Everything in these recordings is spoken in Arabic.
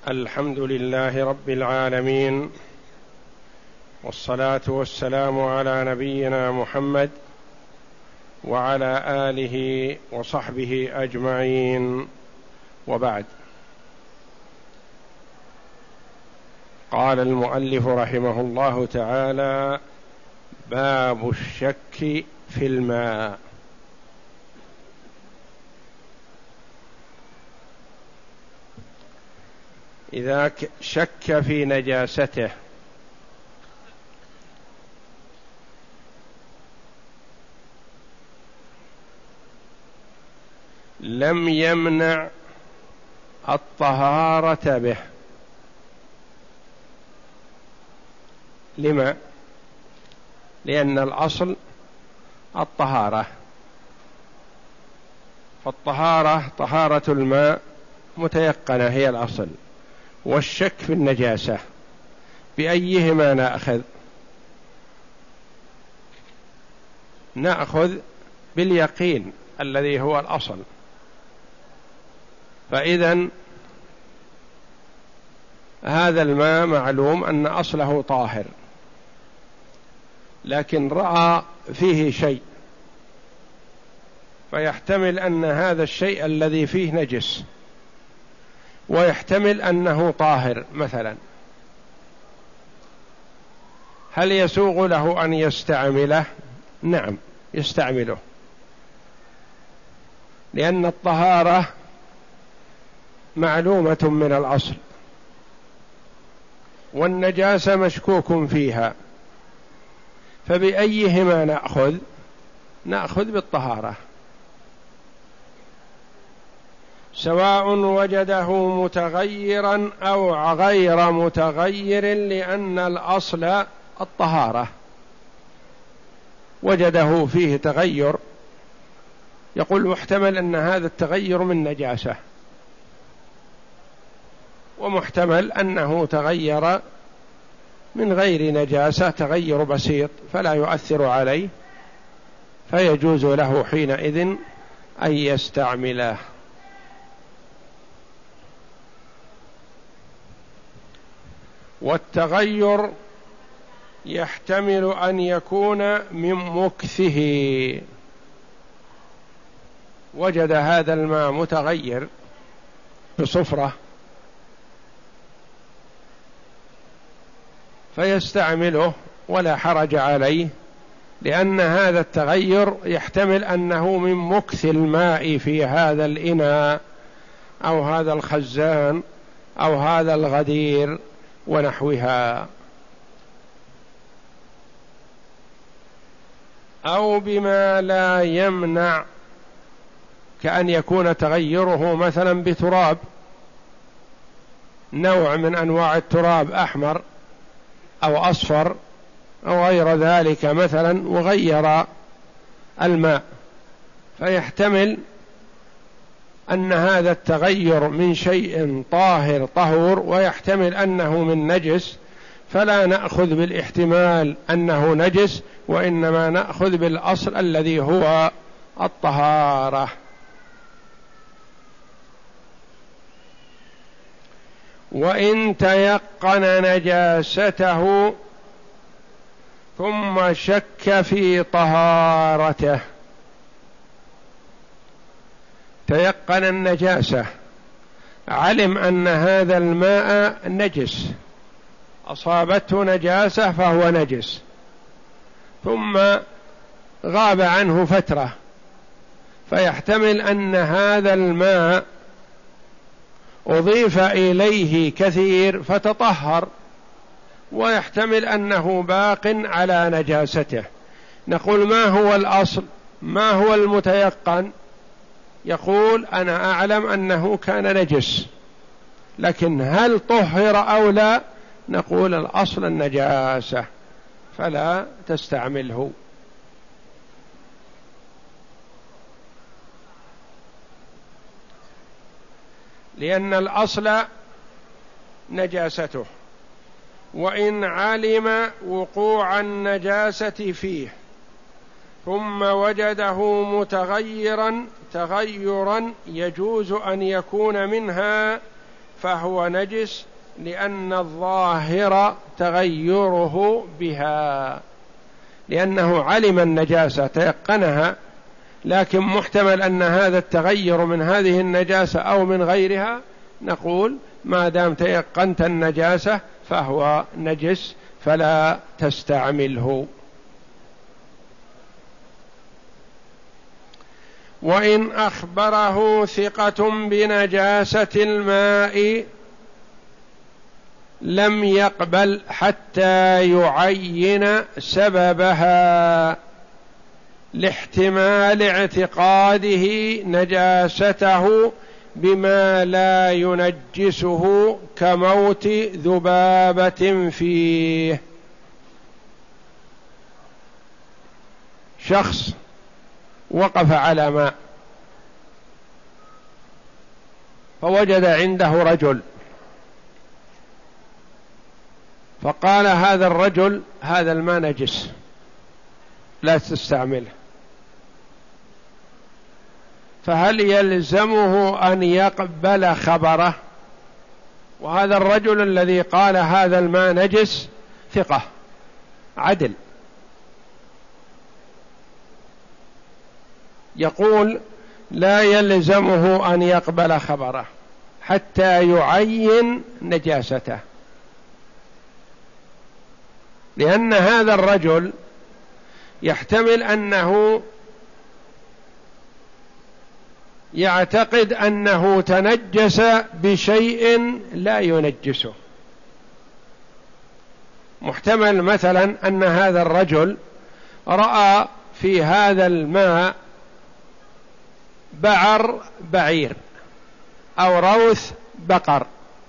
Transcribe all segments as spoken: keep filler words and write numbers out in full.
الحمد لله رب العالمين، والصلاة والسلام على نبينا محمد وعلى آله وصحبه أجمعين، وبعد. قال المؤلف رحمه الله تعالى: باب الشك في الماء. إذا شك في نجاسته لم يمنع الطهارة به. لما؟ لأن الأصل الطهارة، فالطهارة طهارة الماء متيقنة هي الأصل، والشك في النجاسة بأيهما نأخذ؟ نأخذ باليقين الذي هو الأصل. فإذن هذا الماء معلوم أن أصله طاهر، لكن رأى فيه شيء، فيحتمل أن هذا الشيء الذي فيه نجس، ويحتمل أنه طاهر مثلا. هل يسوغ له أن يستعمله؟ نعم يستعمله، لأن الطهارة معلومة من الأصل، والنجاسة مشكوك فيها، فبأيهما نأخذ؟ نأخذ بالطهارة، سواء وجده متغيرا أو غير متغير، لأن الأصل الطهارة. وجده فيه تغير، يقول محتمل أن هذا التغير من نجاسة، ومحتمل أنه تغير من غير نجاسة تغير بسيط فلا يؤثر عليه، فيجوز له حينئذ أن يستعمله. والتغير يحتمل أن يكون من مكثه. وجد هذا الماء متغير بصفرة فيستعمله ولا حرج عليه، لأن هذا التغير يحتمل أنه من مكث الماء في هذا الإناء أو هذا الخزان أو هذا الغدير ونحوها، أو بما لا يمنع، كأن يكون تغيره مثلا بتراب، نوع من أنواع التراب أحمر أو أصفر أو غير ذلك مثلا، وغير الماء، فيحتمل أن هذا التغير من شيء طاهر طهور، ويحتمل أنه من نجس، فلا نأخذ بالاحتمال أنه نجس، وإنما نأخذ بالأصل الذي هو الطهارة. وإن تيقن نجاسته ثم شك في طهارته، تيقن النجاسة، علم أن هذا الماء نجس، أصابته نجاسة فهو نجس، ثم غاب عنه فترة، فيحتمل أن هذا الماء أضيف إليه كثير فتطهر، ويحتمل أنه باق على نجاسته. نقول ما هو الأصل؟ ما هو المتيقن؟ يقول أنا أعلم أنه كان نجس، لكن هل طهر أو لا؟ نقول الأصل النجاسة، فلا تستعمله. لأن الأصل نجاسته، وإن علم وقوع النجاسة فيه ثم وجده متغيرا تغيرا يجوز أن يكون منها فهو نجس، لأن الظاهر تغيره بها، لأنه علم النجاسة تيقنها، لكن محتمل أن هذا التغير من هذه النجاسة أو من غيرها، نقول ما دام تيقنت النجاسة فهو نجس فلا تستعمله. وإن أخبره ثقة بنجاسة الماء لم يقبل حتى يعين سببها، لاحتمال اعتقاده نجاسته بما لا ينجسه كموت ذبابة فيه. شخص وقف على ماء فوجد عنده رجل، فقال هذا الرجل هذا الماء نجس لا تستعمله، فهل يلزمه أن يقبل خبره؟ وهذا الرجل الذي قال هذا الماء نجس ثقة عدل، يقول لا يلزمه أن يقبل خبره حتى يعين نجاسته، لأن هذا الرجل يحتمل أنه يعتقد أنه تنجس بشيء لا ينجسه. محتمل مثلا أن هذا الرجل رأى في هذا الماء بعر بعير أو روث بقر،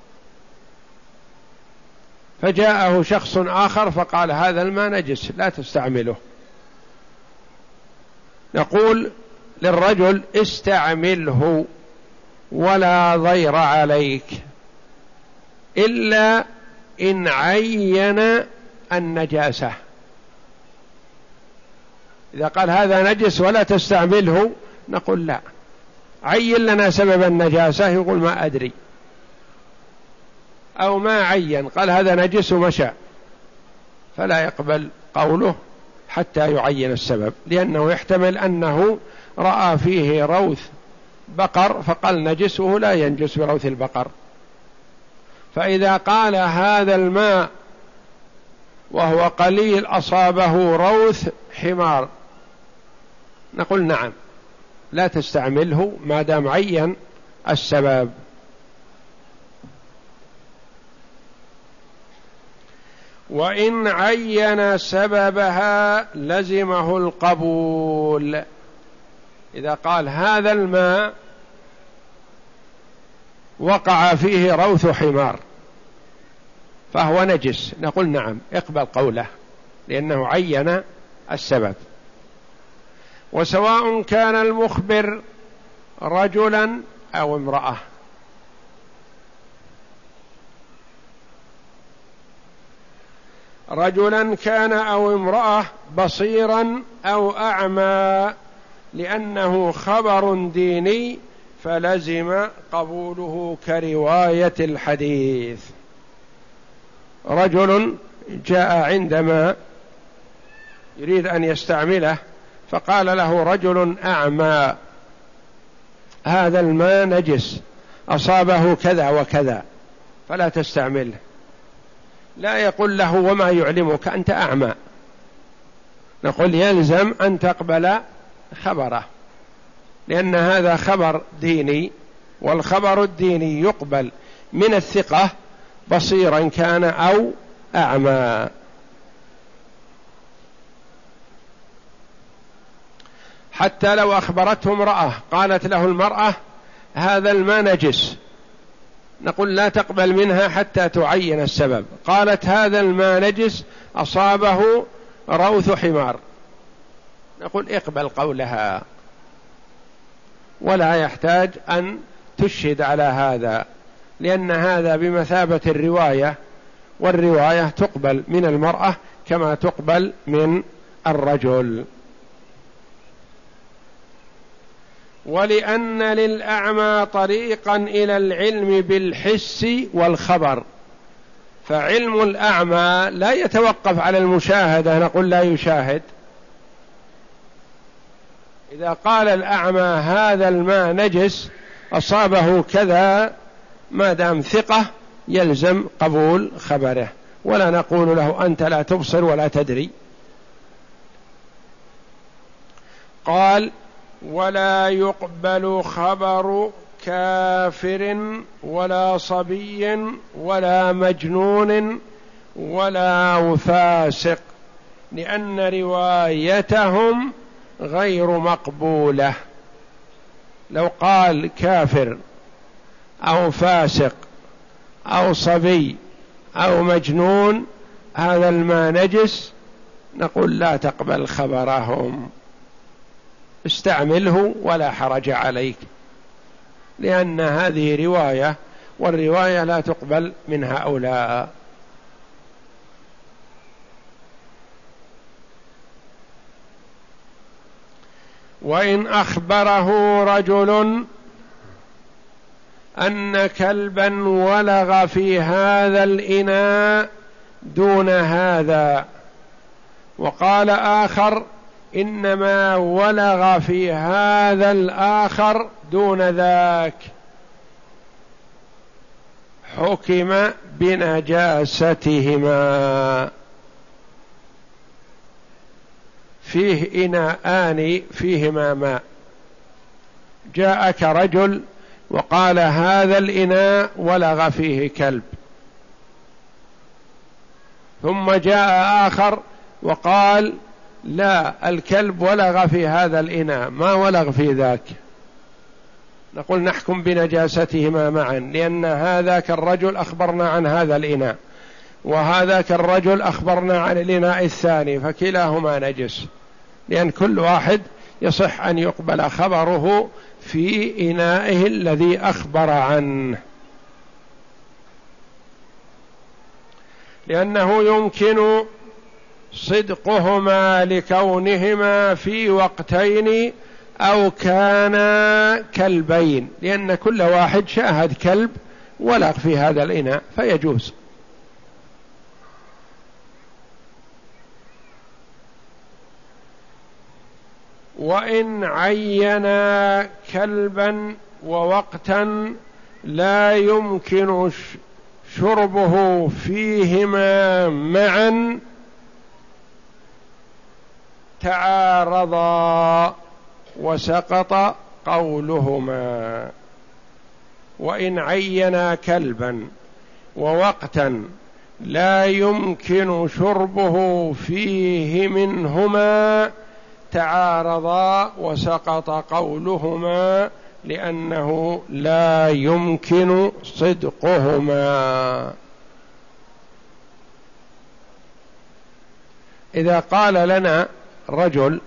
فجاءه شخص آخر فقال هذا الماء نجس لا تستعمله، نقول للرجل استعمله ولا ضير عليك، إلا إن عين النجاسة. إذا قال هذا نجس ولا تستعمله نقول لا، عين لنا سبب النجاسة، يقول ما أدري، أو ما عين قال هذا نجس ومشى، فلا يقبل قوله حتى يعين السبب، لأنه يحتمل أنه رأى فيه روث بقر فقال نجسه لا ينجس بروث البقر. فإذا قال هذا الماء وهو قليل أصابه روث حمار، نقول نعم لا تستعمله ما دام عين السبب. وإن عين سببها لزمه القبول. إذا قال هذا الماء وقع فيه روث حمار فهو نجس، نقول نعم اقبل قوله لأنه عين السبب. وسواء كان المخبر رجلا أو امرأة، رجلا كان أو امرأة، بصيرا أو أعمى، لأنه خبر ديني فلزم قبوله كرواية الحديث. رجل جاء عندما يريد أن يستعمله فقال له رجل أعمى هذا الماء نجس أصابه كذا وكذا فلا تستعمله، لا يقول له وما يعلمك أنت أعمى، نقول يلزم أن تقبل خبره، لأن هذا خبر ديني، والخبر الديني يقبل من الثقة بصيرا كان أو أعمى. حتى لو أخبرته امرأة قالت له المرأة هذا الماء نجس، نقول لا تقبل منها حتى تعين السبب. قالت هذا الماء نجس أصابه روث حمار، نقول اقبل قولها ولا يحتاج أن تشهد على هذا، لأن هذا بمثابة الرواية، والرواية تقبل من المرأة كما تقبل من الرجل. ولأن للأعمى طريقا إلى العلم بالحس والخبر، فعلم الأعمى لا يتوقف على المشاهدة، نقول لا يشاهد. إذا قال الأعمى هذا الماء نجس أصابه كذا، ما دام ثقة يلزم قبول خبره، ولا نقول له أنت لا تبصر ولا تدري. قال ولا يقبل خبر كافر ولا صبي ولا مجنون ولا فاسق، لأن روايتهم غير مقبولة. لو قال كافر أو فاسق أو صبي أو مجنون هذا الماء نجس، نقول لا تقبل خبرهم، استعمله ولا حرج عليك، لأن هذه رواية، والرواية لا تقبل من هؤلاء. وإن أخبره رجل أن كلبا ولغ في هذا الإناء دون هذا، وقال آخر إنما ولغ في هذا الآخر دون ذاك، حكم بنجاستهما. فيه إناءان فيهما ماء، جاءك رجل وقال هذا الإناء ولغ فيه كلب، ثم جاء آخر وقال لا الكلب ولغ في هذا الإناء ما ولغ في ذاك، نقول نحكم بنجاستهما معا، لأن هذاك الرجل أخبرنا عن هذا الإناء وهذاك الرجل أخبرنا عن الإناء الثاني، فكلاهما نجس، لأن كل واحد يصح أن يقبل خبره في إنائه الذي أخبر عنه، لأنه يمكن صدقهما لكونهما في وقتين أو كانا كلبين، لأن كل واحد شاهد كلب ولغ في هذا الإناء فيجوز. وإن عينا كلبا ووقتا لا يمكن شربه فيهما معا تعارضا وسقط قولهما. وإن عينا كلبا ووقتا لا يمكن شربه فيه منهما تعارضا وسقط قولهما، لأنه لا يمكن صدقهما. إذا قال لنا رجل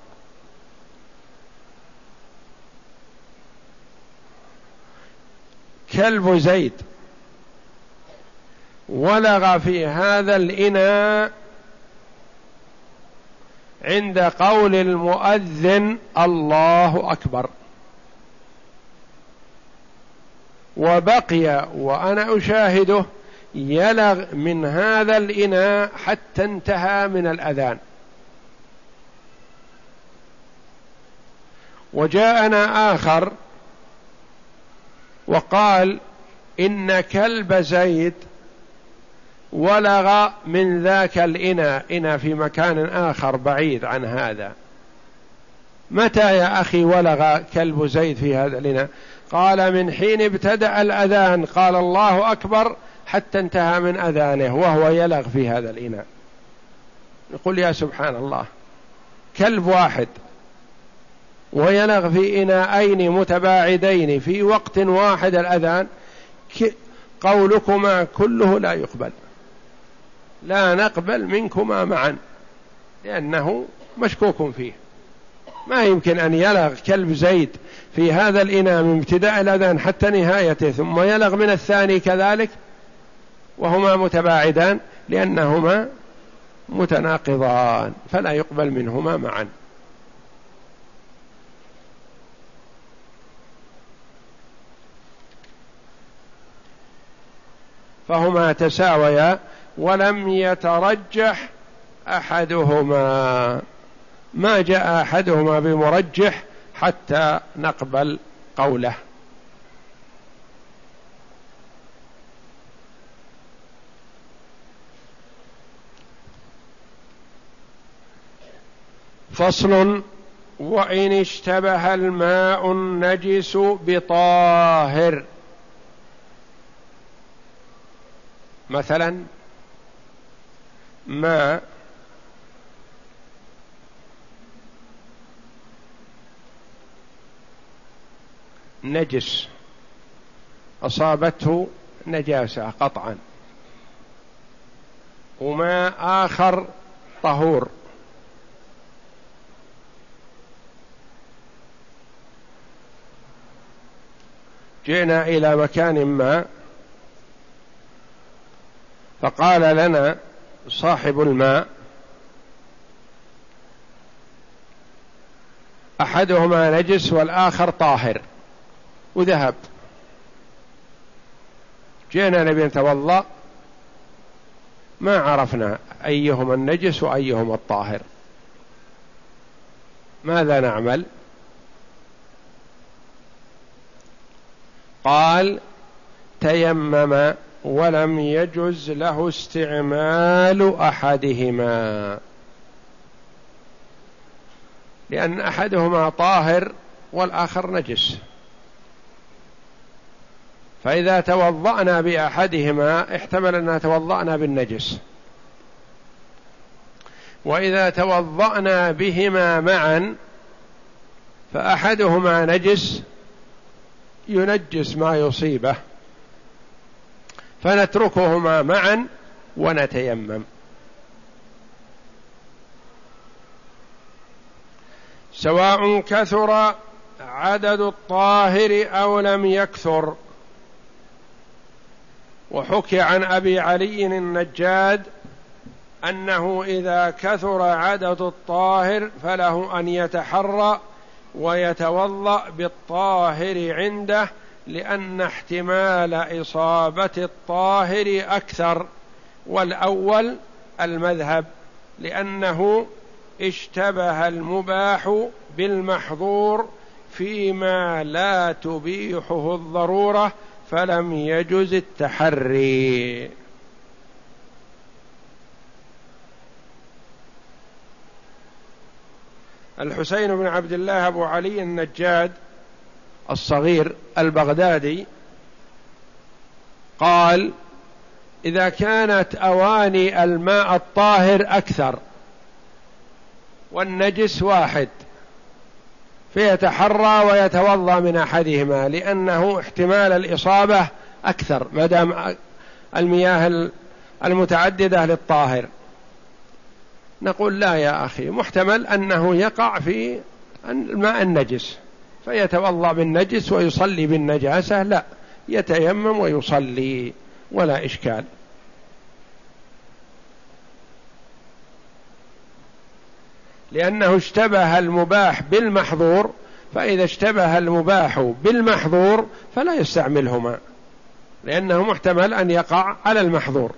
كلب زيد ولغ في هذا الإناء عند قول المؤذن الله أكبر، وبقي وأنا أشاهده يلغ من هذا الإناء حتى انتهى من الأذان، وجاءنا آخر وقال إن كلب زيد ولغ من ذاك الإناء إناء في مكان آخر بعيد عن هذا. متى يا أخي ولغ كلب زيد في هذا الإناء؟ قال من حين ابتدأ الأذان قال الله أكبر حتى انتهى من أذانه وهو يلغ في هذا الإناء. نقول يا سبحان الله، كلب واحد ويلغ في إناءين متباعدين في وقت واحد الأذان، قولكما كله لا يقبل، لا نقبل منكما معا، لأنه مشكوك فيه. ما يمكن أن يلغ كلب زيد في هذا الإناء من ابتداء الأذان حتى نهايته ثم يلغ من الثاني كذلك وهما متباعدان، لأنهما متناقضان فلا يقبل منهما معا. فهما تساويا ولم يترجح أحدهما، ما جاء أحدهما بمرجح حتى نقبل قوله. فصل: وإن اشتبه الماء النجس بطاهر، مثلا ماء نجس أصابته نجاسة قطعا، وماء آخر طهور، جئنا إلى مكان ما فقال لنا صاحب الماء أحدهما نجس والآخر طاهر، وذهب. جئنا نبي نتوضأ ما عرفنا أيهما النجس وأيهما الطاهر، ماذا نعمل؟ قال: تيمم ولم يجز له استعمال أحدهما، لأن أحدهما طاهر والآخر نجس، فإذا توضأنا بأحدهما احتمل أن توضأنا بالنجس، وإذا توضأنا بهما معا فأحدهما نجس ينجس ما يصيبه، فنتركهما معا ونتيمم. سواء كثر عدد الطاهر أو لم يكثر. وحكي عن أبي علي النجاد أنه إذا كثر عدد الطاهر فله أن يتحرى ويتوضأ بالطاهر عنده، لأن احتمال إصابة الطاهر أكثر، والأول المذهب، لأنه اشتبه المباح بالمحظور فيما لا تبيحه الضرورة فلم يجز التحري. الحسين بن عبد الله أبو علي النجاد الصغير البغدادي قال: إذا كانت أواني الماء الطاهر أكثر والنجس واحد فيتحرى ويتوضأ من أحدهما، لأنه احتمال الإصابة أكثر ما دام المياه المتعددة للطاهر. نقول: لا يا أخي، محتمل أنه يقع في الماء النجس فيتوضأ بالنجس ويصلي بالنجاسة، لا، يتيمم ويصلي ولا إشكال. لأنه اشتبه المباح بالمحظور، فإذا اشتبه المباح بالمحظور فلا يستعملهما، لأنه محتمل أن يقع على المحظور.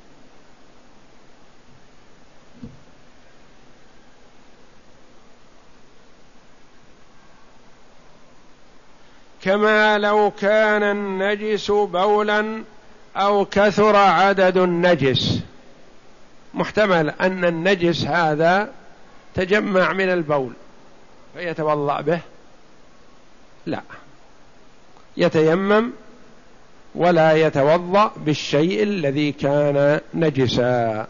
كما لو كان النجس بولا أو كثر عدد النجس، محتمل أن النجس هذا تجمع من البول فيتوضأ به، لا، يتيمم ولا يتوضأ بالشيء الذي كان نجسا.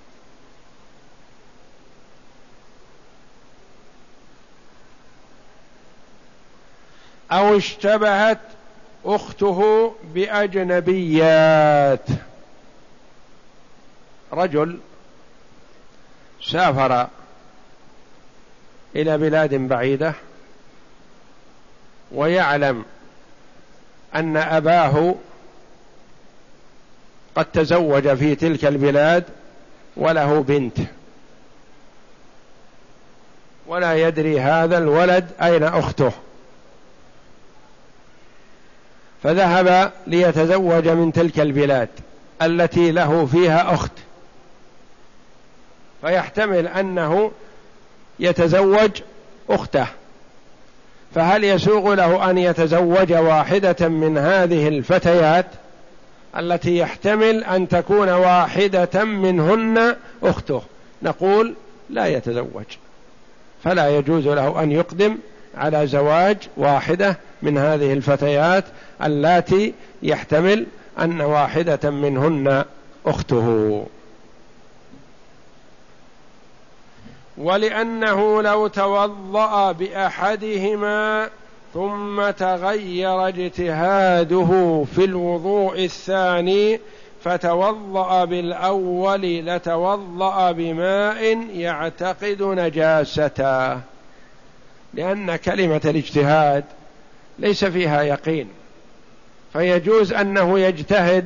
أو اشتبهت أخته بأجنبيات، رجل سافر إلى بلاد بعيدة ويعلم أن أباه قد تزوج في تلك البلاد وله بنت، ولا يدري هذا الولد أين أخته، فذهب ليتزوج من تلك البلاد التي له فيها أخت، فيحتمل أنه يتزوج أخته، فهل يسوغ له أن يتزوج واحدة من هذه الفتيات التي يحتمل أن تكون واحدة منهن أخته؟ نقول لا يتزوج، فلا يجوز له أن يقدم على زواج واحدة من هذه الفتيات اللاتي يحتمل أن واحدة منهن أخته. ولأنه لو توضأ بأحدهما ثم تغير اجتهاده في الوضوء الثاني فتوضأ بالأول لتوضأ بماء يعتقد نجاسته، لأن كلمة الاجتهاد ليس فيها يقين، فيجوز أنه يجتهد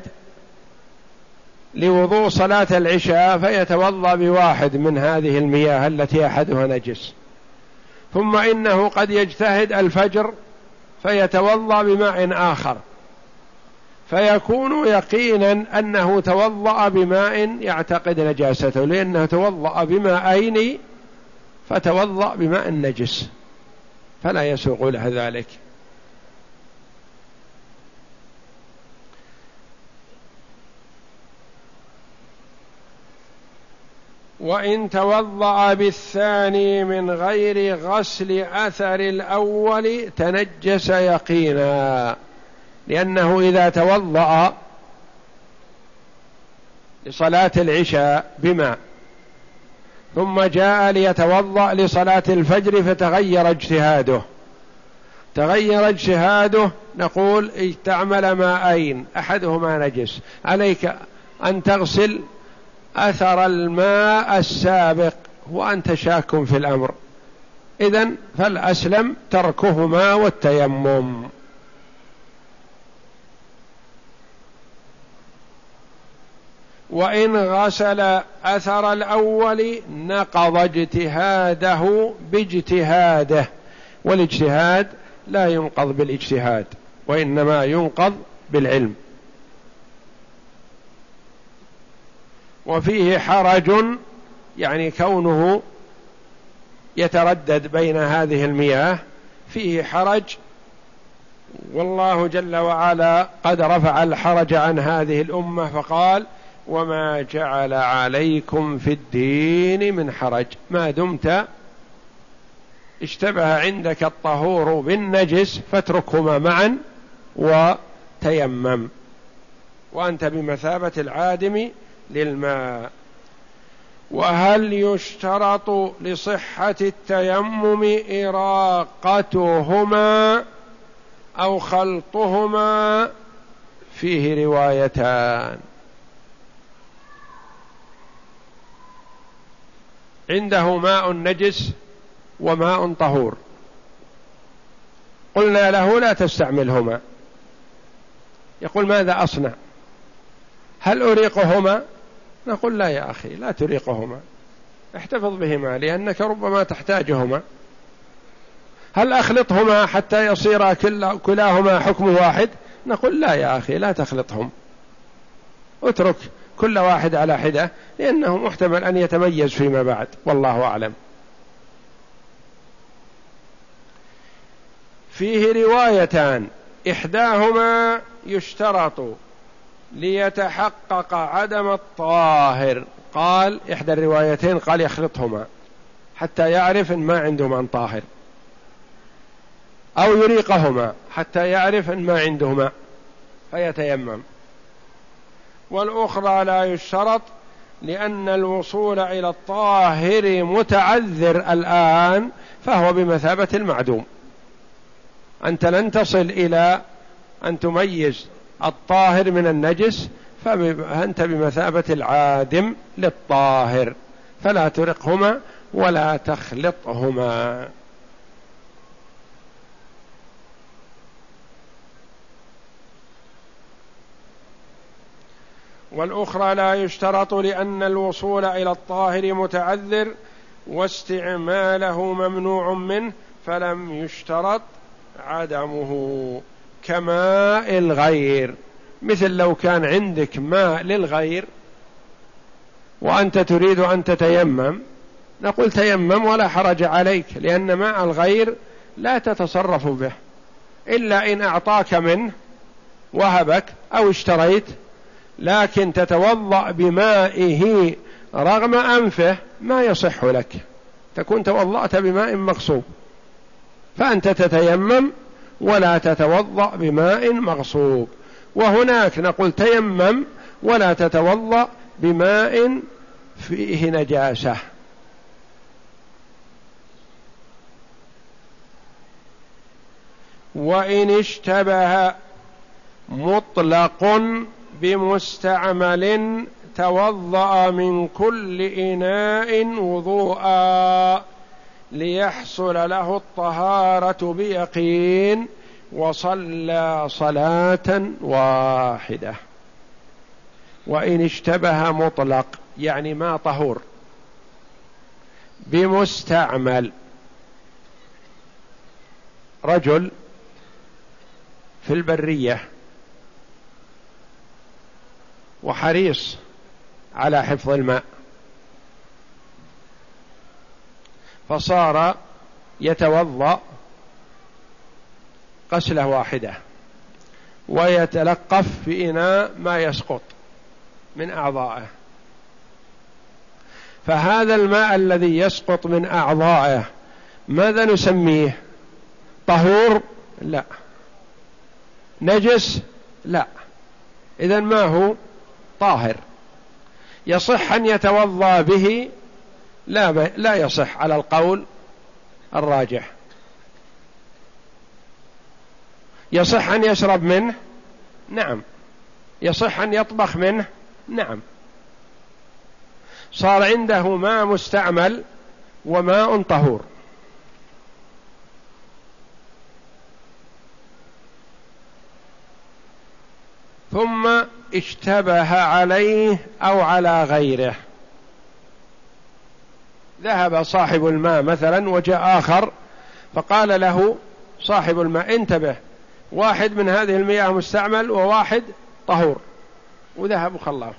لوضوء صلاة العشاء فيتوضأ بواحد من هذه المياه التي أحدها نجس، ثم إنه قد يجتهد الفجر فيتوضأ بماء آخر، فيكون يقينا أنه توضأ بماء يعتقد نجاسته، لأنه توضأ بماءين فتوضأ بماء نجس، فلا يسوغ له ذلك. وإن توضأ بالثاني من غير غسل أثر الأول تنجس يقينا، لأنه إذا توضأ لصلاة العشاء بماء ثم جاء ليتوضأ لصلاة الفجر فتغير اجتهاده تغير اجتهاده نقول استعمل ماءين أحدهما نجس، عليك أن تغسل أثر الماء السابق وأنت شاك في الأمر، إذن فالأسلم تركهما والتيمم. وإن غسل أثر الأول نقض اجتهاده باجتهاده، والاجتهاد لا ينقض بالاجتهاد وإنما ينقض بالعلم. وفيه حرج، يعني كونه يتردد بين هذه المياه فيه حرج، والله جل وعلا قد رفع الحرج عن هذه الأمة فقال وما جعل عليكم في الدين من حرج، ما دمت اشتبه عندك الطهور بالنجس فاتركهما معا وتيمم، وأنت بمثابة العادم للماء. وهل يشترط لصحة التيمم إراقتهما أو خلطهما؟ فيه روايتان، عنده ماء نجس وماء طهور، قلنا له لا تستعملهما، يقول ماذا أصنع؟ هل أريقهما؟ نقول لا يا أخي لا تريقهما، احتفظ بهما لأنك ربما تحتاجهما. هل أخلطهما حتى يصير كلاهما حكم واحد؟ نقول لا يا أخي لا تخلطهم، اترك كل واحد على حدة، لأنه محتمل أن يتميز فيما بعد، والله أعلم. فيه روايتان، إحداهما يشترط ليتحقق عدم الطاهر، قال إحدى الروايتين قال يخلطهما حتى يعرف إن ما عنده ماء طاهر، أو يريقهما حتى يعرف إن ما عنده ماء فيتيمم. والأخرى لا يشترط، لأن الوصول إلى الطاهر متعذر الآن فهو بمثابة المعدوم، أنت لن تصل إلى أن تميز الطاهر من النجس، فأنت بمثابة العادم للطاهر، فلا ترقهما ولا تخلطهما. والأخرى لا يشترط، لأن الوصول إلى الطاهر متعذر واستعماله ممنوع منه، فلم يشترط عدمه كماء الغير، مثل لو كان عندك ماء للغير وأنت تريد أن تتيمم، نقول تيمم ولا حرج عليك، لأن ماء الغير لا تتصرف به إلا إن أعطاك منه وهبك أو اشتريت، لكن تتوضأ بمائه رغم أنفه ما يصح لك، تكون توضأت بماء مغصوب، فأنت تتيمم ولا تتوضأ بماء مغصوب. وهناك نقول تيمم ولا تتوضأ بماء فيه نجاسة. وإن اشتبه مطلق بمستعمل توضأ من كل إناء وضوءا ليحصل له الطهارة بيقين وصلى صلاة واحدة. وإن اشتبه مطلق يعني ما طهور بمستعمل، رجل في البرية وحريص على حفظ الماء، فصار يتوضأ غسلة واحدة ويتلقف في إناء ما يسقط من أعضائه، فهذا الماء الذي يسقط من أعضائه ماذا نسميه؟ طهور؟ لا. نجس؟ لا. إذن ما هو طاهر. يصح أن يتوضأ به؟ لا, ب... لا يصح على القول الراجح. يصح أن يشرب منه؟ نعم. يصح أن يطبخ منه؟ نعم. صار عنده ماء مستعمل وماء طهور. ثم اشتبه عليه أو على غيره، ذهب صاحب الماء مثلا وجاء آخر فقال له صاحب الماء انتبه، واحد من هذه المياه مستعمل وواحد طهور، وذهب وخلاه.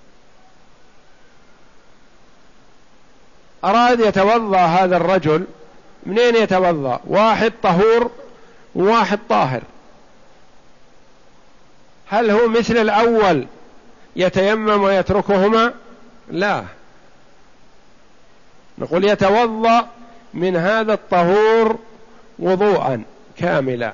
أراد يتوضأ هذا الرجل، منين يتوضأ؟ واحد طهور وواحد طاهر، هل هو مثل الأول يتيمم ويتركهما؟ لا، نقول يتوضأ من هذا الطهور وضوءا كاملا.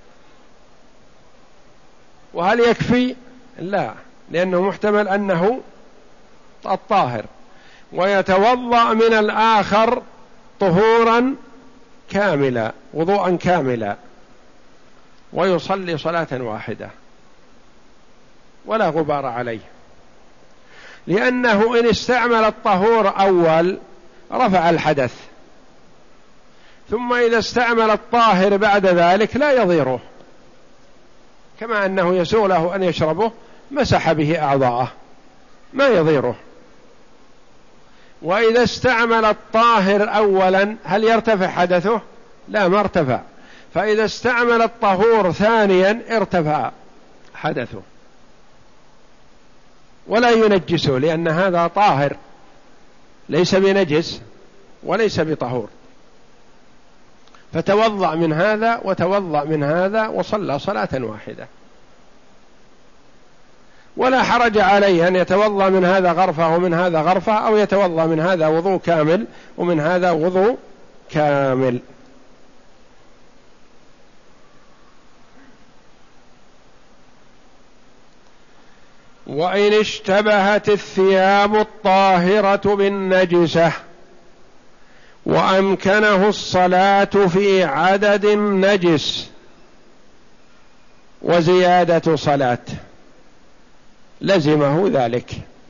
وهل يكفي؟ لا، لأنه محتمل أنه الطاهر، ويتوضأ من الآخر طهورا كاملا وضوءا كاملا ويصلي صلاة واحدة ولا غبار عليه، لأنه إن استعمل الطهور أول رفع الحدث، ثم إذا استعمل الطاهر بعد ذلك لا يضيره، كما أنه يسوغ له أن يشربه مسح به أعضاءه ما يضيره. وإذا استعمل الطاهر أولا هل يرتفع حدثه؟ لا، ما ارتفع. فإذا استعمل الطهور ثانيا ارتفع حدثه ولا ينجسه، لأن هذا طاهر ليس بنجس وليس بطهور. فتوضأ من هذا وتوضأ من هذا وصلى صلاة واحدة، ولا حرج عليه أن يتوضأ من هذا غرفة ومن هذا غرفة، أو يتوضأ من هذا وضوء كامل ومن هذا وضوء كامل. وإن اشتبهت الثياب الطاهرة بالنجسة وأمكنه الصلاة في عدد نجس وزيادة صلاة لزمه ذلك،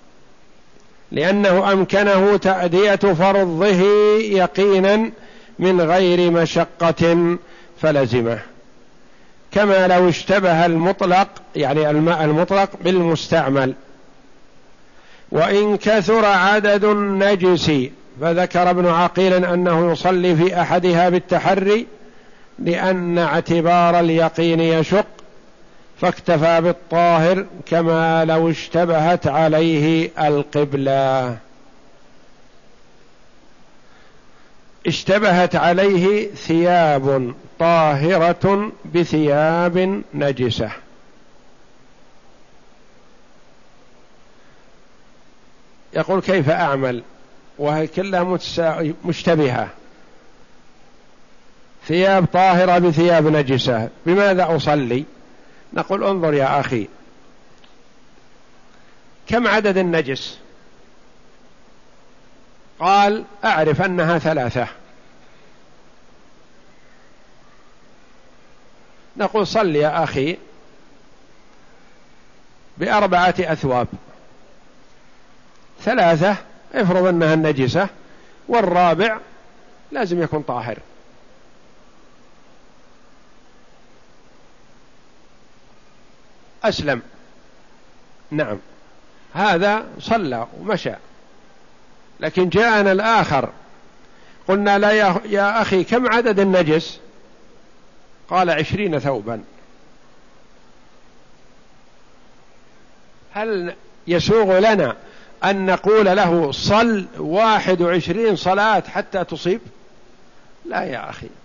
لأنه أمكنه تأدية فرضه يقينا من غير مشقة فلزمه، كما لو اشتبه المطلق يعني الماء المطلق بالمستعمل. وإن كثر عدد النجس، فذكر ابن عقيل أنه يصلي في أحدها بالتحري لأن اعتبار اليقين يشق، فاكتفى بالطاهر كما لو اشتبهت عليه القبلة. اشتبهت عليه ثياب طاهرة بثياب نجسة، يقول كيف أعمل وهي كلها مشتبهة؟ ثياب طاهرة بثياب نجسة، بماذا أصلي؟ نقول انظر يا أخي، كم عدد النجس؟ قال أعرف أنها ثلاثة. نقول صل يا أخي بأربعة أثواب، ثلاثة افرض أنها النجسة، والرابع لازم يكون طاهر. أسلم. نعم، هذا صلى ومشى. لكن جاءنا الآخر قلنا لا يا أخي كم عدد النجس؟ قال عشرين ثوبا. هل يسوغ لنا أن نقول له صل واحد وعشرين صلاة حتى تصيب؟ لا يا أخي،